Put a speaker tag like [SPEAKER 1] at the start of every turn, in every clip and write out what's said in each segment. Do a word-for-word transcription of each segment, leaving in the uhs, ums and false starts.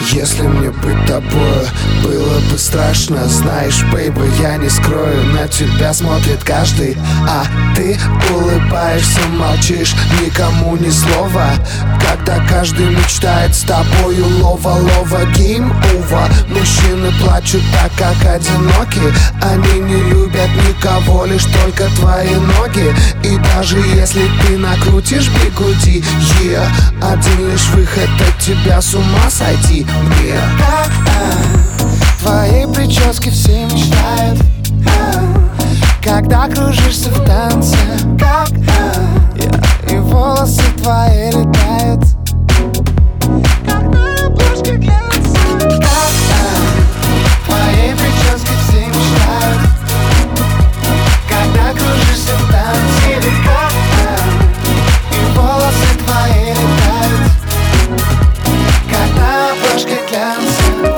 [SPEAKER 1] Если мне быть тобою было бы страшно, знаешь, бейби, я не скрою, на тебя смотрит каждый, а ты улыбаешься, молчишь, никому ни слова. Когда каждый мечтает с тобою лова-лова, гейм-ова. Мужчины плачут так, как одиноки, они не любят никого, лишь только твои ноги. И даже если ты накрутишь бигуди, yeah, один лишь выход от тебя с ума сойти. Мне
[SPEAKER 2] а, твоей прически все мечтают, а, когда кружишься в танце, как а, yeah, и волосы твои летают, как на обложке глянца. Как а, твоей прически все мечтают, когда кружишься в танце, как а, и волосы твои летают, как на обложке глянца.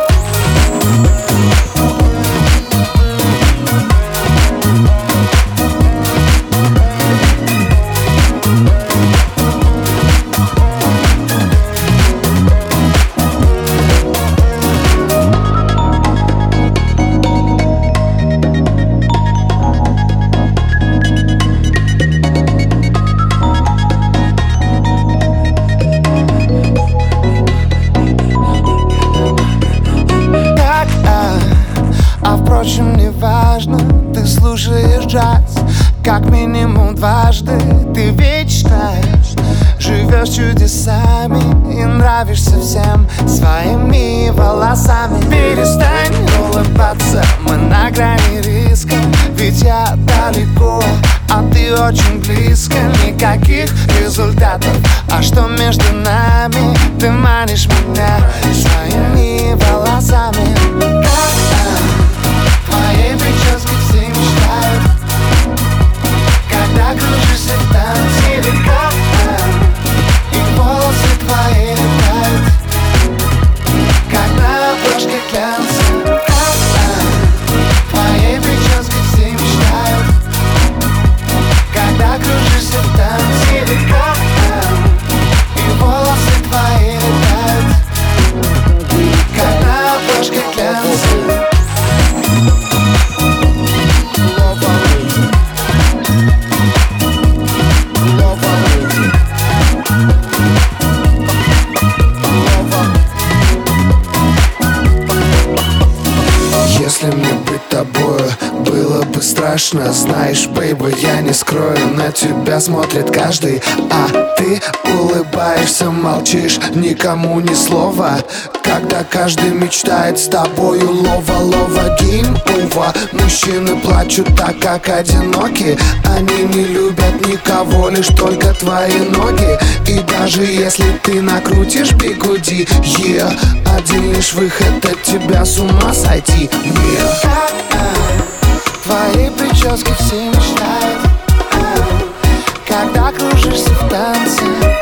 [SPEAKER 2] Впрочем, не важно, ты слушаешь джаз как минимум дважды, ты вечность, живешь чудесами и нравишься всем своими волосами. Перестань улыбаться, мы на грани риска, ведь я далеко, а ты очень близко. Никаких результатов, а что между нами? Ты манишь меня своими волосами. Твоей прически все мечтают, когда кружишься в танце, как и волосы твои летают, как на обложке глянца. Твоей прически все мечтают, когда кружишься в танце, как и волосы твои летают, как на обложке глянца.
[SPEAKER 1] Если мне быть тобою было бы страшно, знаешь, бейби, я не скрою, на тебя смотрит каждый, а ты улыбаешься, молчишь, никому ни слова. Когда каждый мечтает с тобою лова-лова, гейм-ова. Мужчины плачут так, как одиноки, они не любят никого, лишь только твои ноги. И даже если ты накрутишь бигуди, yeah, один лишь выход от тебя с ума сойти. Yeah.
[SPEAKER 2] Твои прически все мечтают, когда кружишься в танце.